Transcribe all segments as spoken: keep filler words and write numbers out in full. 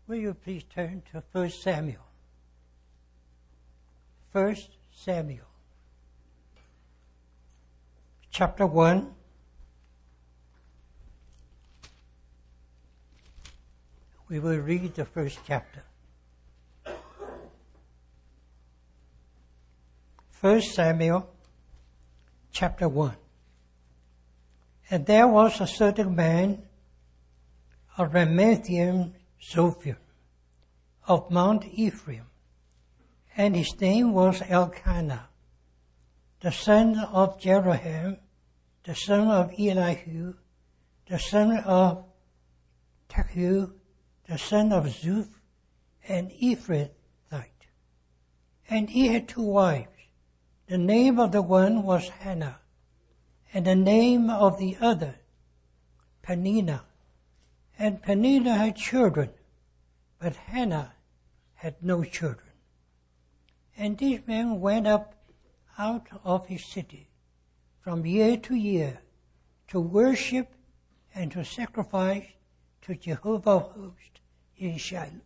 Will you please turn to First Samuel? First Samuel. Chapter one. We will read the first chapter. First Samuel, chapter one. And there was a certain man, a Ramathaim Zophim, of Mount Ephraim, and his name was Elkanah, the son of Jeroham, the son of Elihu, the son of Techu, the son of Zuph, an Ephrathite. And he had two wives. The name of the one was Hannah, and the name of the other, Peninnah. And Peninnah had children, but Hannah had no children. And this man went up out of his city from year to year to worship and to sacrifice to Jehovah of hosts in Shiloh.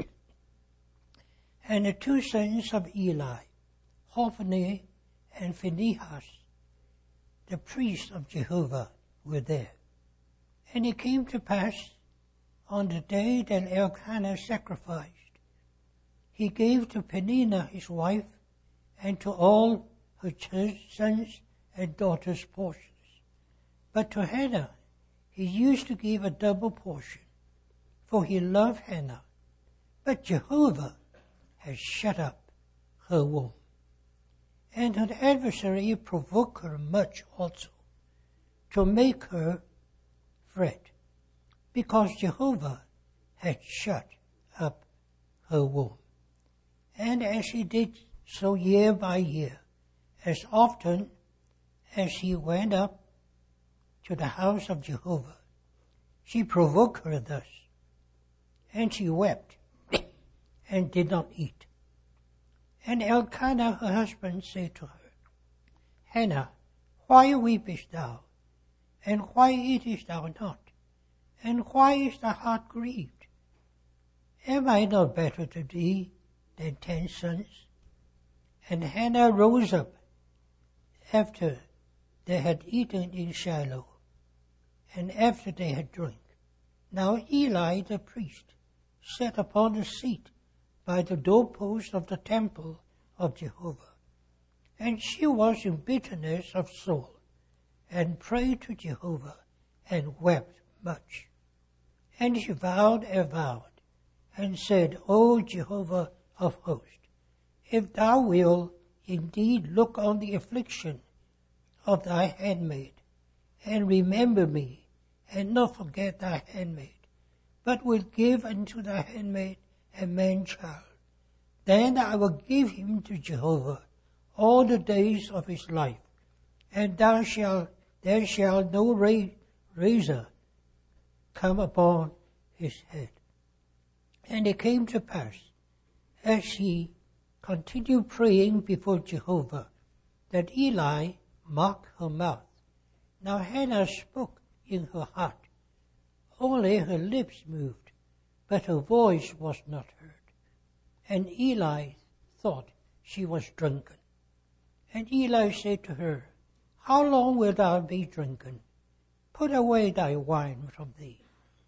And the two sons of Eli, Hophni and Phinehas, the priests of Jehovah, were there. And it came to pass on the day that Elkanah sacrificed, he gave to Peninnah his wife and to all her sons and daughters portions. But to Hannah he used to give a double portion, for he loved Hannah. But Jehovah has shut up her womb. And her adversary provoked her much also, to make her fret, because Jehovah had shut up her womb. And as he did so year by year, as often as he went up to the house of Jehovah, she provoked her thus, and she wept and did not eat. And Elkanah her husband said to her, Hannah, why weepest thou? And why eatest thou not? And why is thy heart grieved? Am I not better to thee than ten sons? And Hannah rose up after they had eaten in Shiloh, and after they had drunk. Now Eli the priest sat upon the seat by the doorpost of the temple of Jehovah. And she was in bitterness of soul, and prayed to Jehovah, and wept much. And she vowed and vowed, and said, O Jehovah of hosts, if thou wilt indeed look on the affliction of thy handmaid, and remember me, and not forget thy handmaid, but wilt give unto thy handmaid a man-child, then I will give him to Jehovah all the days of his life, and thou shalt, there shall no razor come upon his head. And it came to pass, as she continued praying before Jehovah, that Eli marked her mouth. Now Hannah spoke in her heart. Only her lips moved, but her voice was not heard. And Eli thought she was drunken. And Eli said to her, How long wilt thou be drunken? Put away thy wine from thee.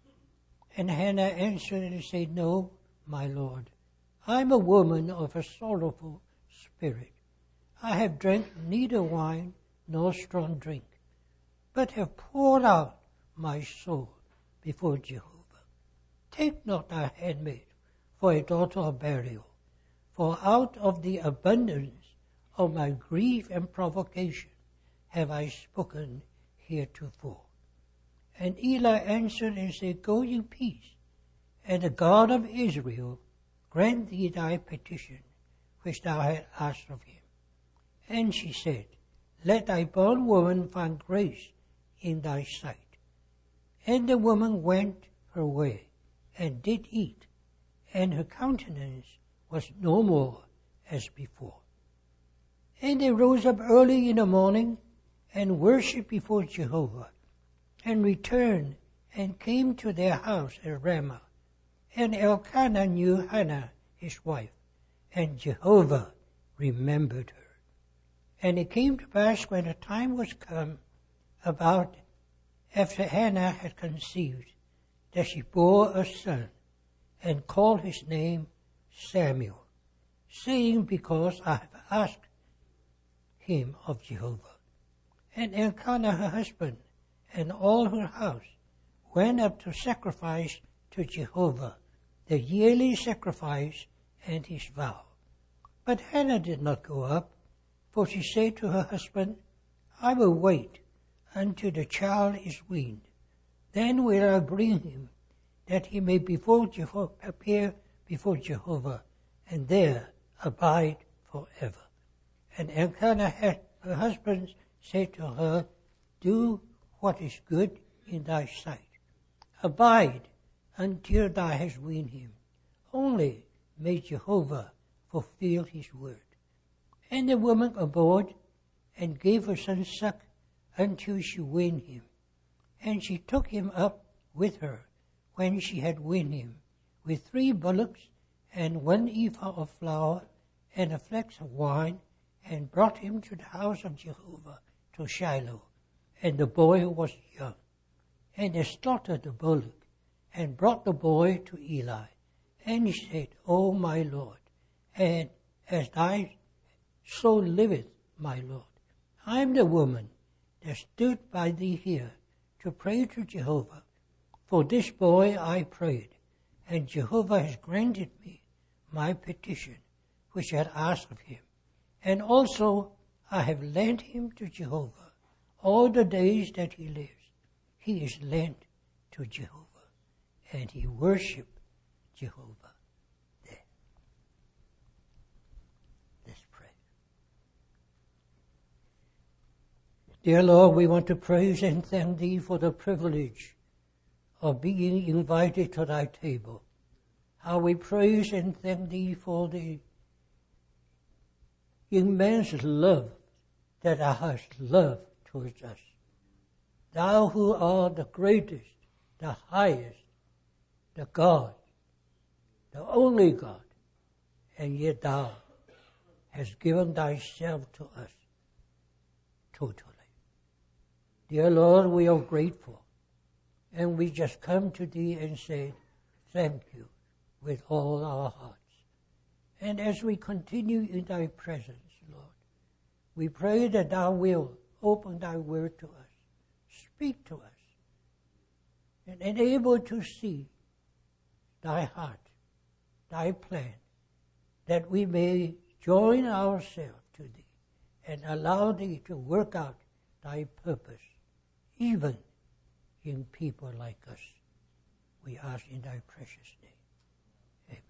And Hannah answered and said, No, my Lord, I am a woman of a sorrowful spirit. I have drank neither wine nor strong drink, but have poured out my soul before Jehovah. Take not thy handmaid for a daughter of burial, for out of the abundance of my grief and provocation have I spoken heretofore. And Eli answered and said, Go in peace, and the God of Israel grant thee thy petition, which thou hast asked of him. And she said, Let thy bondwoman find grace in thy sight. And the woman went her way, and did eat, and her countenance was no more as before. And they rose up early in the morning, and worshipped before Jehovah, and returned, and came to their house at Ramah. And Elkanah knew Hannah, his wife, and Jehovah remembered her. And it came to pass when the time was come, about after Hannah had conceived, that she bore a son, and called his name Samuel, saying, Because I have asked him of Jehovah. And Elkanah her husband, and all her house, went up to sacrifice to Jehovah, the yearly sacrifice and his vow. But Hannah did not go up, for she said to her husband, I will wait until the child is weaned. Then will I bring him, that he may before Jehovah, appear before Jehovah, and there abide forever. And Elkanah, her husband, said to her, Do what is good in thy sight. Abide until thou hast weaned him. Only may Jehovah fulfill his word. And the woman abode, and gave her son suck until she weaned him. And she took him up with her when she had weaned him, with three bullocks, and one ephah of flour, and a flask of wine, and brought him to the house of Jehovah, to Shiloh. And the boy was young. And they slaughtered the bullock, and brought the boy to Eli. And he said, O my Lord, and as thy soul liveth, my Lord, I am the woman that stood by thee here to pray to Jehovah. For this boy I prayed, and Jehovah has granted me my petition, which I had asked of him. And also I have lent him to Jehovah all the days that he lives. He is lent to Jehovah, and he worshiped Jehovah there. Let's pray. Dear Lord, we want to praise and thank thee for the privilege of being invited to thy table. How we praise and thank thee for the immense love that thou hast loved towards us. Thou who art the greatest, the highest, the God, the only God, and yet thou hast given thyself to us totally. Dear Lord, we are grateful, and we just come to thee and say thank you with all our hearts. And as we continue in thy presence, Lord, we pray that thou wilt open thy word to us, speak to us, and enable to see thy heart, thy plan, that we may join ourselves to thee and allow thee to work out thy purpose, even in people like us. We ask in thy precious name.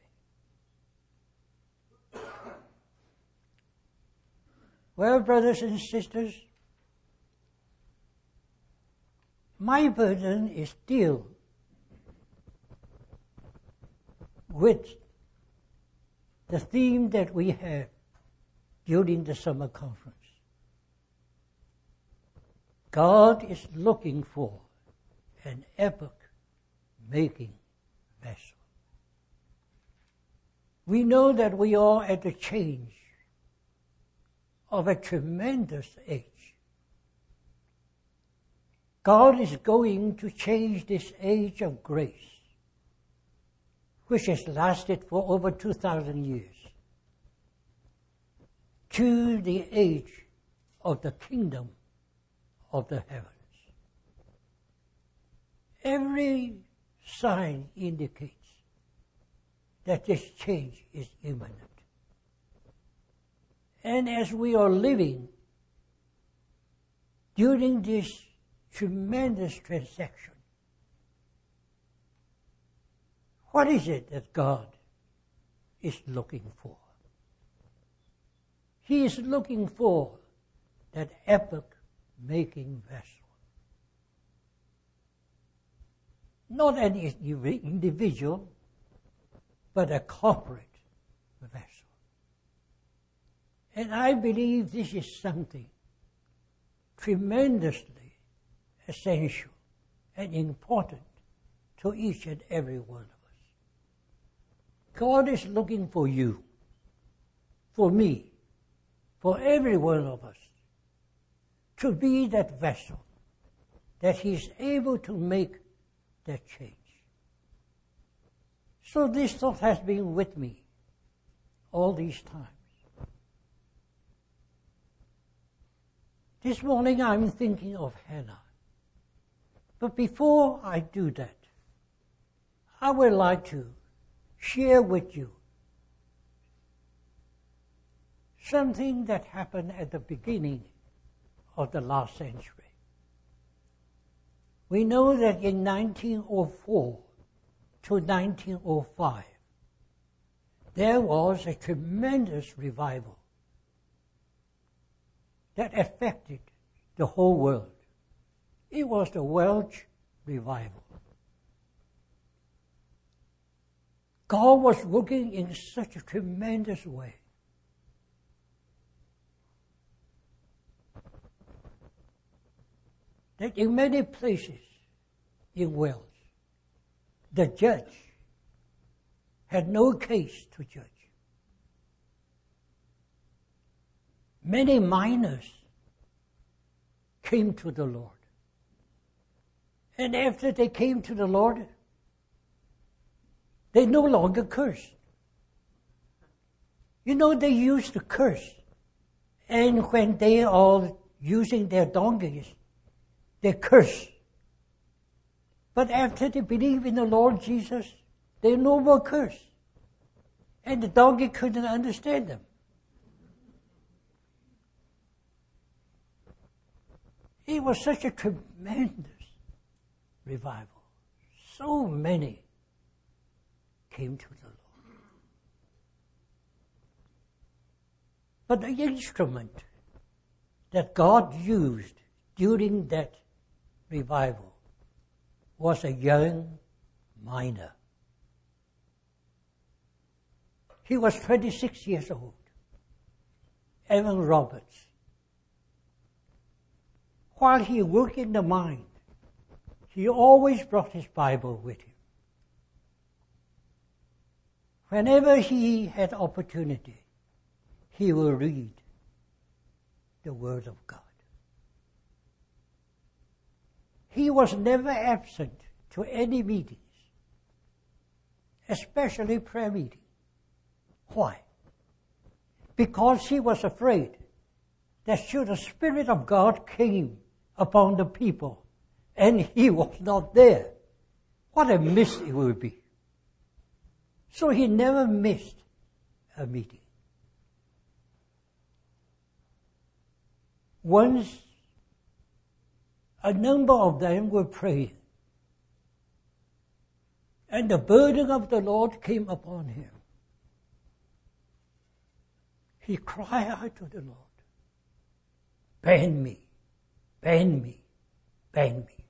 Amen. Well, brothers and sisters, my burden is still with the theme that we had during the summer conference. God is looking for an epoch-making vessel. We know that we are at the change of a tremendous age. God is going to change this age of grace, which has lasted for over two thousand years, to the age of the kingdom of the heavens. Every sign indicates that this change is imminent. And as we are living during this tremendous transaction, what is it that God is looking for? He is looking for that epoch-making vessel. Not an individual, but a corporate vessel. And I believe this is something tremendously essential and important to each and every one of us. God is looking for you, for me, for every one of us, to be that vessel that He's able to make that change. So this thought has been with me all these times. This morning I'm thinking of Hannah. But before I do that, I would like to share with you something that happened at the beginning of the last century. We know that in nineteen oh four to nineteen oh five, there was a tremendous revival that affected the whole world. It was the Welsh revival. God was working in such a tremendous way. That in many places in Wales, the judge had no case to judge. Many minors came to the Lord. And after they came to the Lord, they no longer cursed. You know, they used to curse. And when they are using their donkeys, they curse. But after they believe in the Lord Jesus, they no more curse. And the donkey couldn't understand them. It was such a tremendous revival. So many came to the Lord. But the instrument that God used during that revival was a young miner. He was twenty-six years old, Evan Roberts. While he worked in the mine, he always brought his Bible with him. Whenever he had opportunity, he will read the Word of God. He was never absent to any meetings, especially prayer meetings. Why? Because he was afraid that should the Spirit of God came upon the people and he was not there, what a miss it would be. So he never missed a meeting. Once, a number of them were praying, and the burden of the Lord came upon him. He cried out to the Lord, "Ban me, ban me, ban me."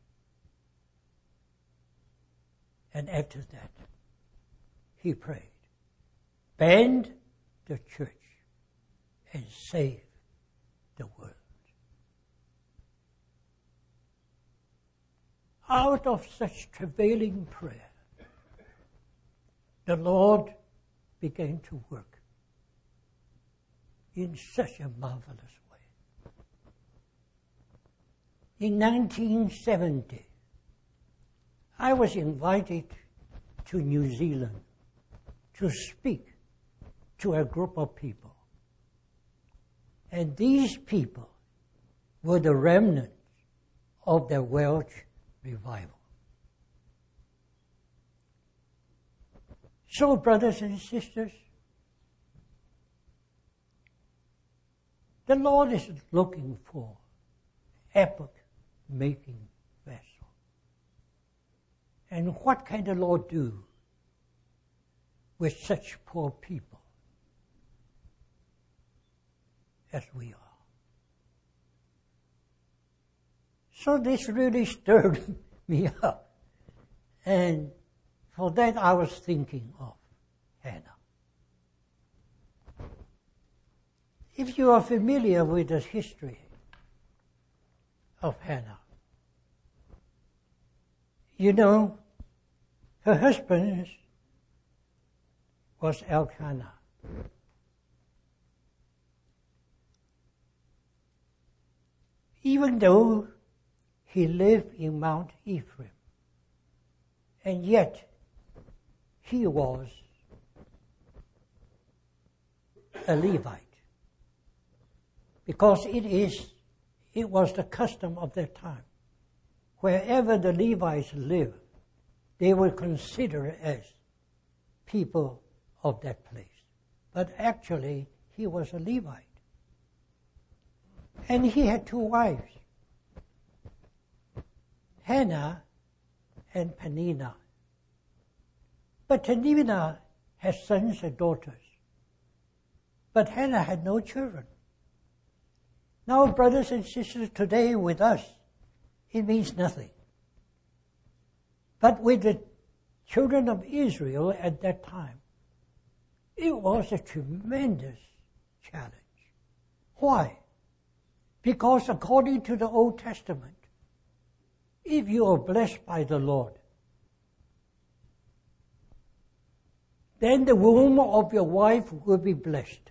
And after that, he prayed, "Bend the church and save the world." Out of such travailing prayer, the Lord began to work in such a marvelous way. In nineteen seventy, I was invited to New Zealand to speak to a group of people. And these people were the remnants of the Welsh revival. So, brothers and sisters, the Lord is looking for epoch-making vessel. And what can the Lord do with such poor people as we are? So this really stirred me up. And for that I was thinking of Hannah. If you are familiar with the history of Hannah, you know her husband was Elkanah. Even though he lived in Mount Ephraim, and yet he was a Levite. Because it is, it was the custom of that time. Wherever the Levites lived, they were considered as people of that place. But actually, he was a Levite. And he had two wives, Hannah and Peninnah. But Peninnah had sons and daughters. But Hannah had no children. Now, brothers and sisters, today with us, it means nothing. But with the children of Israel at that time, it was a tremendous challenge. Why? Because according to the Old Testament, if you are blessed by the Lord, then the womb of your wife will be blessed.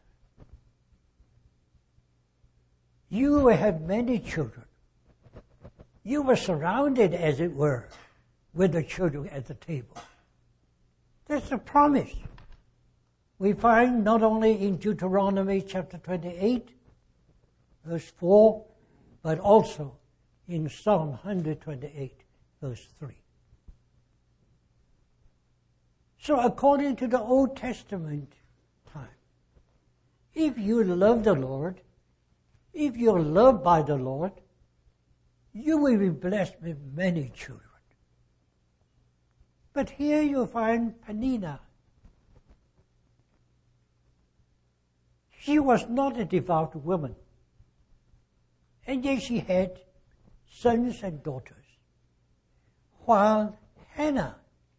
You will have many children. You were surrounded, as it were, with the children at the table. That's a promise. We find not only in Deuteronomy chapter twenty-eight, verse four, but also in Psalm one twenty-eight, verse three. So according to the Old Testament time, if you love the Lord, if you're loved by the Lord, you will be blessed with many children. But here you find Peninnah. She was not a devout woman, and yet she had sons and daughters, while Hannah,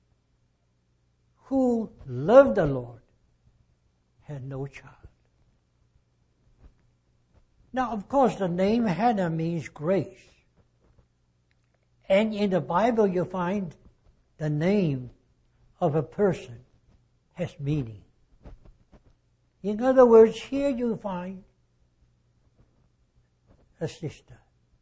who loved the Lord, had no child. Now, of course, the name Hannah means grace. And in the Bible, you find the name of a person has meaning. In other words, here you find a sister.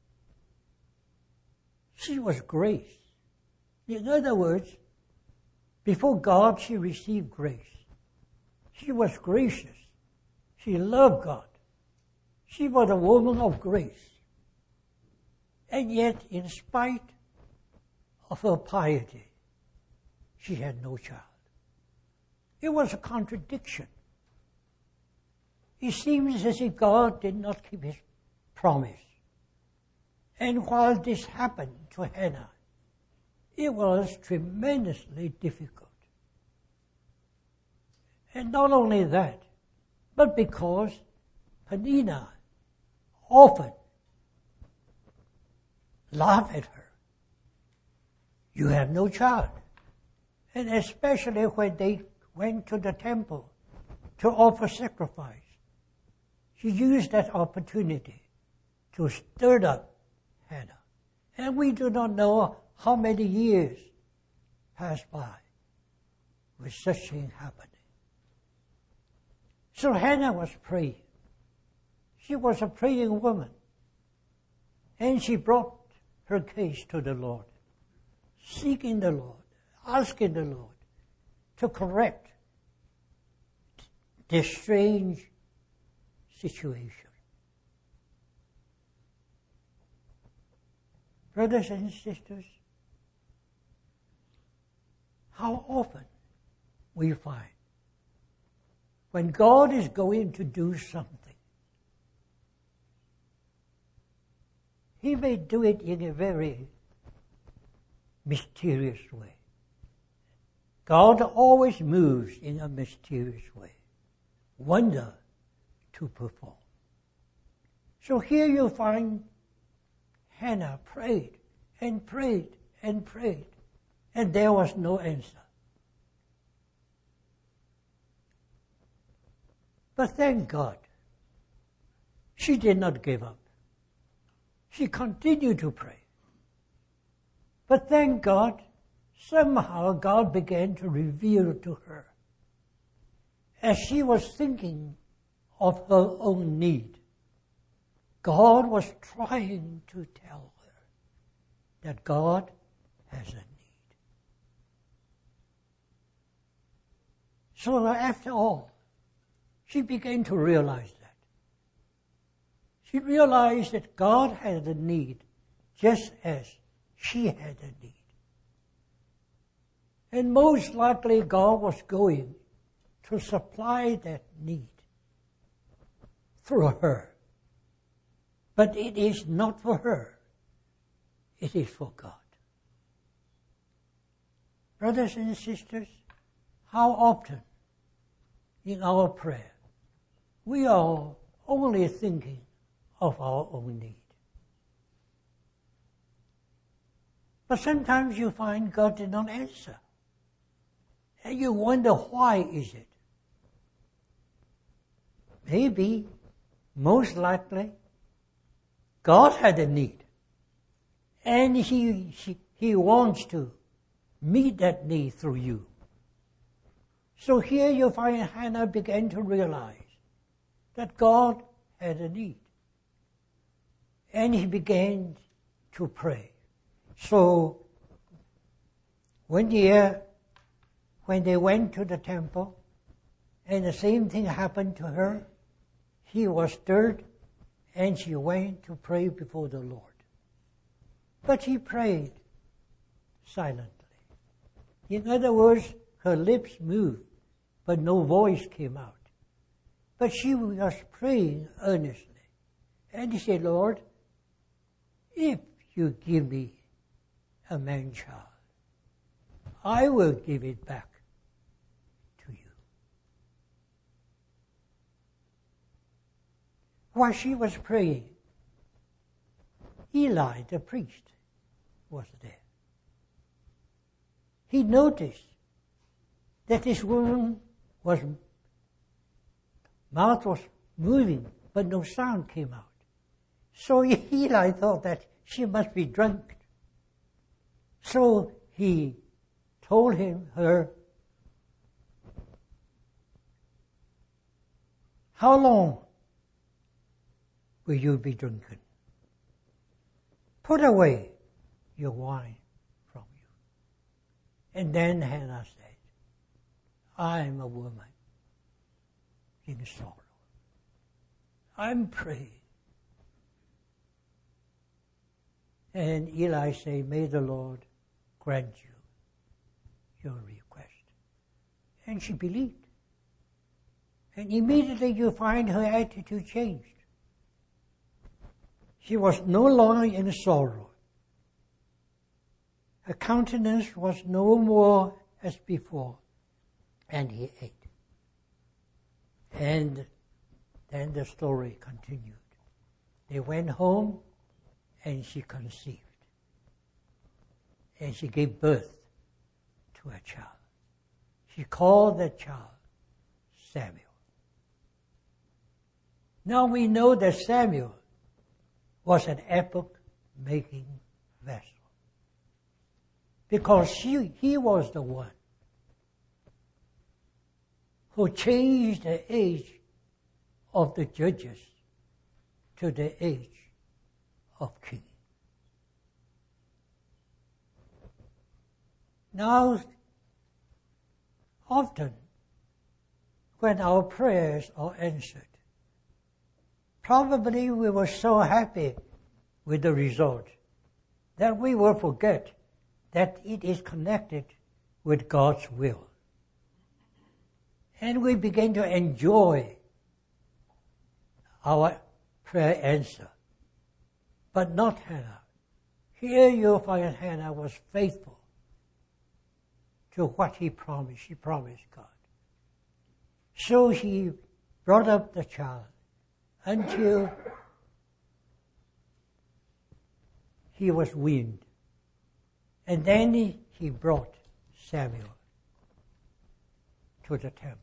She was grace. In other words, before God, she received grace. She was gracious. She loved God. She was a woman of grace. And yet, in spite of her piety, she had no child. It was a contradiction. It seems as if God did not keep his promise. And while this happened to Hannah, it was tremendously difficult. And not only that, but because Peninnah often laughed at her. You have no child. And especially when they went to the temple to offer sacrifice, she used that opportunity to stir up Hannah. And we do not know how many years passed by with such thing happening. So Hannah was praying. She was a praying woman. And she brought her case to the Lord, seeking the Lord, asking the Lord to correct this strange situation. Brothers and sisters, how often we find when God is going to do something, He may do it in a very mysterious way. God always moves in a mysterious way. Wonder to perform. So here you find Hannah prayed and prayed and prayed, and there was no answer. But thank God, she did not give up. She continued to pray. But thank God, somehow God began to reveal to her as she was thinking of her own need, God was trying to tell her that God has a need. So after all, she began to realize that. She realized that God had a need just as she had a need. And most likely God was going to supply that need through her. But it is not for her. It is for God. Brothers and sisters, how often in our prayer we are only thinking of our own need. But sometimes you find God did not answer. And you wonder, why is it? Maybe, most likely, God had a need. And he, he, he wants to meet that need through you. So here you find Hannah began to realize that God had a need. And he began to pray. So, one year, when they went to the temple, and the same thing happened to her, she was stirred, and she went to pray before the Lord. But she prayed silently. In other words, her lips moved, but no voice came out. But she was praying earnestly. And she said, Lord, if you give me a man-child, I will give it back to you. While she was praying, Eli, the priest, was there. He noticed that this woman was, mouth was moving, but no sound came out. So Eli thought that she must be drunk. So he told him, her, how long will you be drinking? Put away your wine from you. And then Hannah said, I am a woman in sorrow. I'm praying. And Eli said, may the Lord grant you your request. And she believed. And immediately you find her attitude changed. She was no longer in sorrow. Her countenance was no more as before. And he ate. And then the story continued. They went home, and she conceived. And she gave birth to a child. She called that child Samuel. Now we know that Samuel was an epoch-making vessel. Because she, he was the one who changed the age of the judges to the age of king. Now, often, when our prayers are answered, probably we were so happy with the result that we will forget that it is connected with God's will. And we begin to enjoy our prayer answer. But not Hannah. Here you find Hannah was faithful to what he promised. She promised God. So he brought up the child until he was weaned. And then he, he brought Samuel to the temple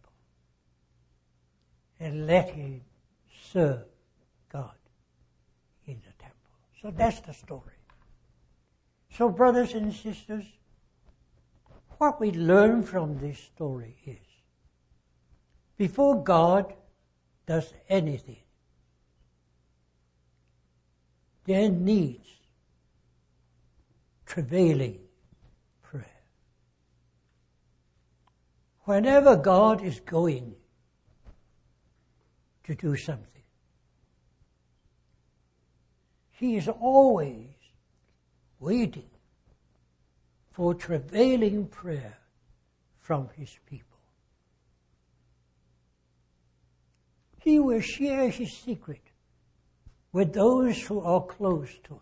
and let him serve God in the temple. So that's the story. So brothers and sisters, what we learn from this story is Before God does anything, there needs travailing prayer. Whenever God is going to do something, He is always waiting for travailing prayer from His people. He will share His secret with those who are close to Him,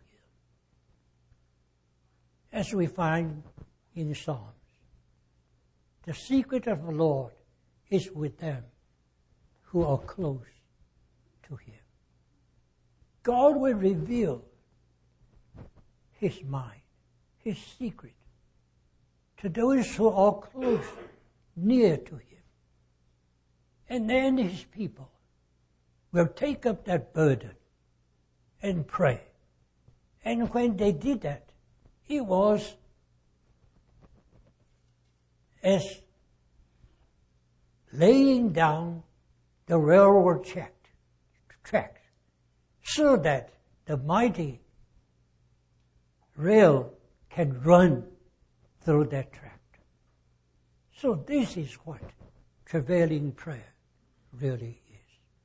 as we find in the Psalms. The secret of the Lord is with them who are close to Him. God will reveal His mind, His secret, to those who are close, near to Him. And then His people will take up that burden and pray. And when they did that, it was as laying down the railroad track, tracks so that the mighty rail can run through that tract. So this is what travailing prayer really is.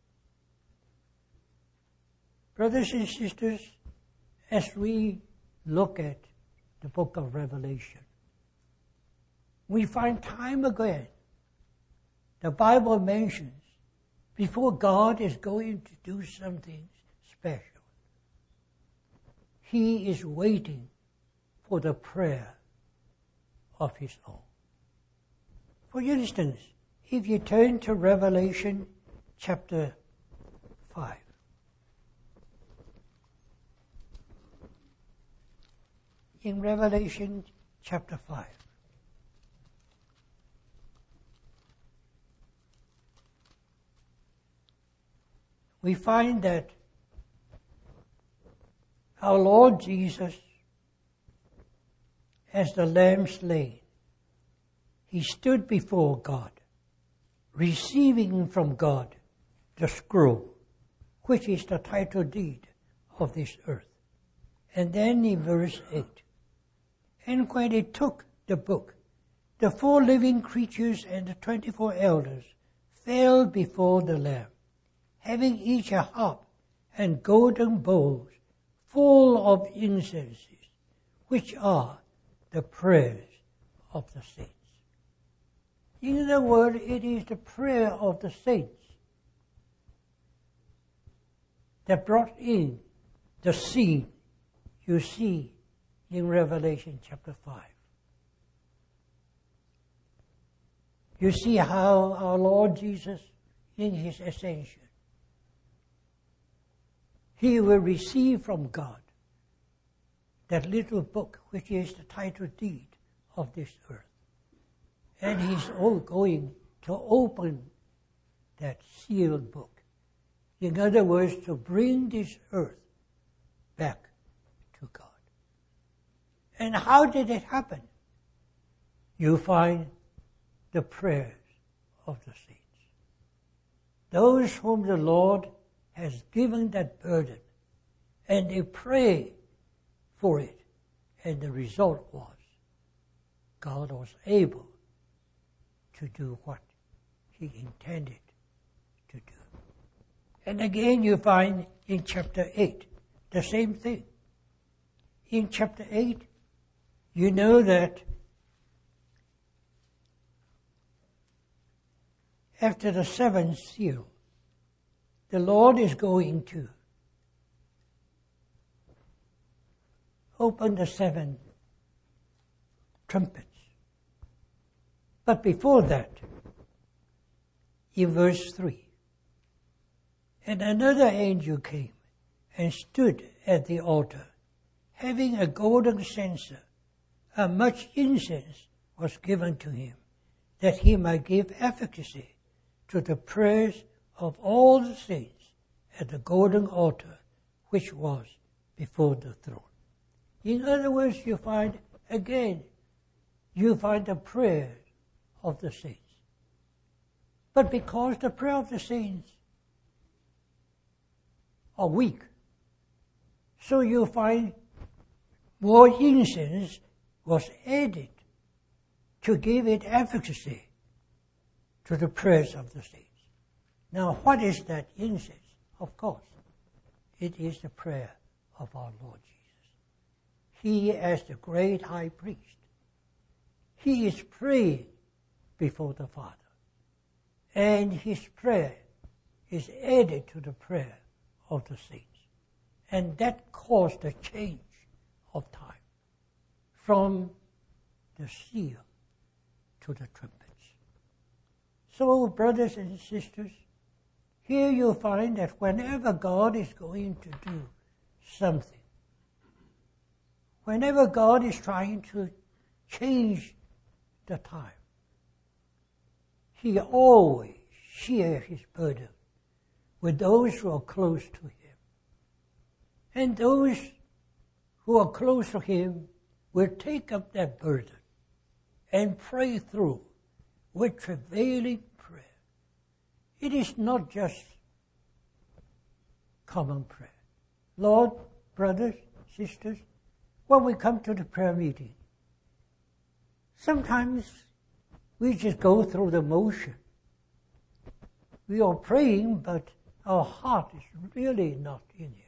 Brothers and sisters, as we look at the book of Revelation, we find time again the Bible mentions before God is going to do something special, He is waiting for the prayer of His own. For instance, if you turn to Revelation chapter five, in Revelation chapter five, we find that our Lord Jesus, as the Lamb slain, He stood before God, receiving from God the scroll, which is the title deed of this earth. And then in verse eight, and when He took the book, the four living creatures and the twenty-four elders fell before the Lamb, having each a harp and golden bowls full of incenses, which are the prayers of the saints. In other words, it is the prayer of the saints that brought in the scene you see in Revelation chapter five. You see how our Lord Jesus, in His ascension, He will receive from God that little book which is the title deed of this earth. And He's all going to open that sealed book. In other words, to bring this earth back to God. And how did it happen? You find the prayers of the saints. Those whom the Lord has given that burden, and they pray for it, and the result was God was able to do what He intended to do. And again you find in chapter eight the same thing. In chapter eight, you know that after the seventh seal, the Lord is going to open the seven trumpets. But before that, in verse three, and another angel came and stood at the altar, having a golden censer, and much incense was given to him, that he might give efficacy to the prayers of all the saints at the golden altar which was before the throne. In other words, you find, again, you find the prayers of the saints. But because the prayer of the saints are weak, so you find more incense was added to give it efficacy to the prayers of the saints. Now, what is that incense? Of course, it is the prayer of our Lord Jesus. He, as the great high priest, he is praying before the Father. And his prayer is added to the prayer of the saints. And that caused a change of time from the seal to the trumpets. So, brothers and sisters, here you find that whenever God is going to do something, whenever God is trying to change the time, he always shares his burden with those who are close to him. And those who are close to him will take up that burden and pray through with travailing prayer. It is not just common prayer. Lord, brothers, sisters, when we come to the prayer meeting, sometimes we just go through the motion. We are praying, but our heart is really not in it.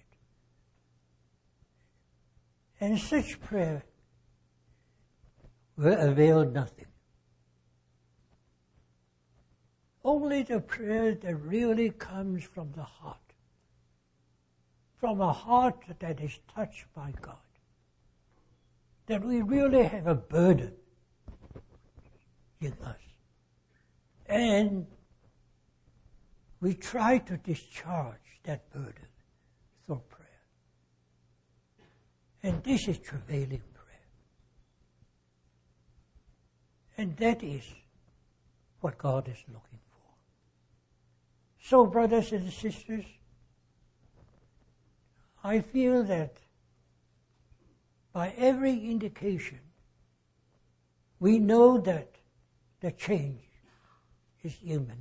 And such prayer will avail nothing. Only the prayer that really comes from the heart, from a heart that is touched by God, that we really have a burden in us. And we try to discharge that burden through prayer. And this is travailing prayer. And that is what God is looking for. So, brothers and sisters, I feel that by every indication, we know that the change is imminent.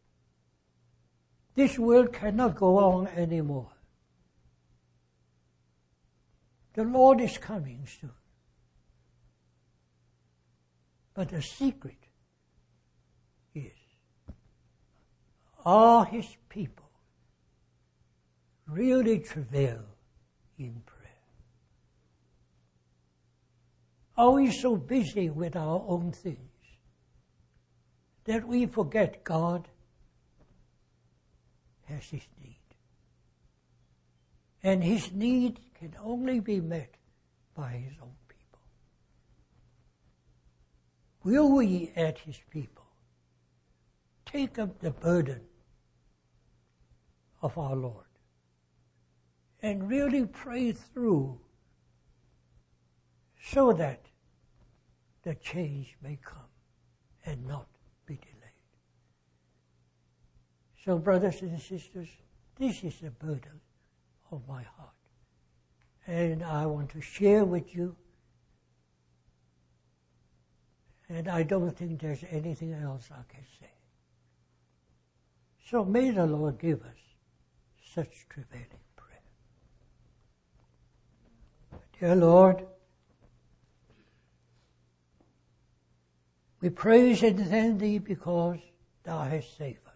This world cannot go on anymore. The Lord is coming soon. But the secret is, are his people really travail in prayer? Are we so busy with our own things that we forget God has his need? And his need can only be met by his own people. Will we, as his people, take up the burden of our Lord and really pray through so that the change may come and not be delayed? So, brothers and sisters, this is the burden of my heart. And I want to share with you. And I don't think there's anything else I can say. So may the Lord give us such travailing prayer. Dear Lord, we praise and thank thee because thou hast saved us.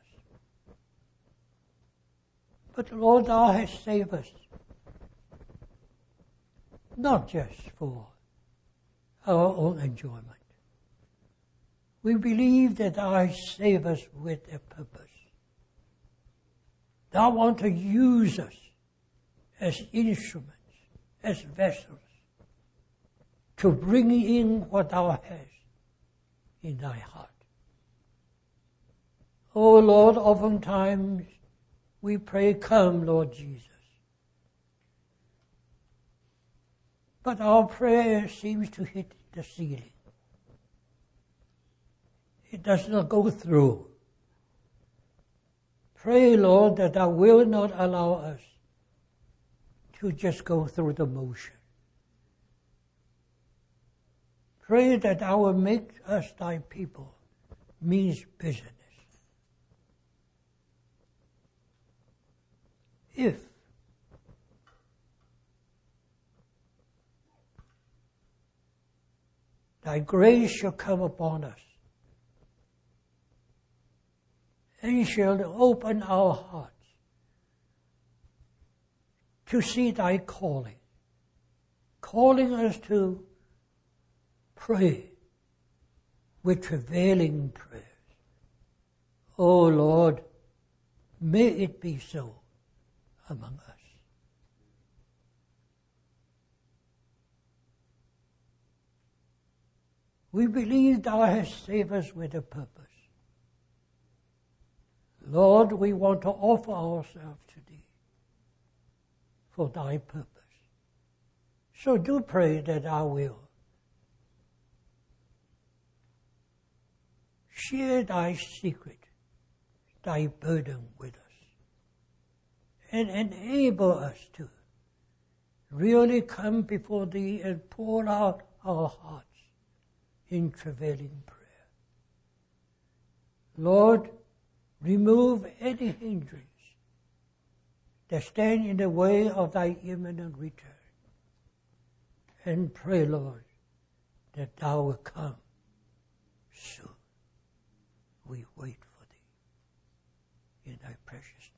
But Lord, thou hast saved us not just for our own enjoyment. We believe that thou hast saved us with a purpose. Thou want to use us as instruments, as vessels, to bring in what thou hast in thy heart. Oh Lord, oftentimes we pray, come, Lord Jesus. But our prayer seems to hit the ceiling. It does not go through. Pray, Lord, that thou will not allow us to just go through the motion. Pray that thou will make us thy people means business. if thy grace shall come upon us, and shall open our hearts to see thy calling, calling us to pray with travailing prayers. O Lord, may it be so among us. We believe thou hast saved us with a purpose. Lord, we want to offer ourselves to thee for thy purpose. So do pray that thou wilt share thy secret, thy burden with us, and enable us to really come before thee and pour out our hearts in travailing prayer. Lord, remove any hindrance that stand in the way of thy imminent return. And pray, Lord, that thou wilt come soon. We wait for thee in thy precious name.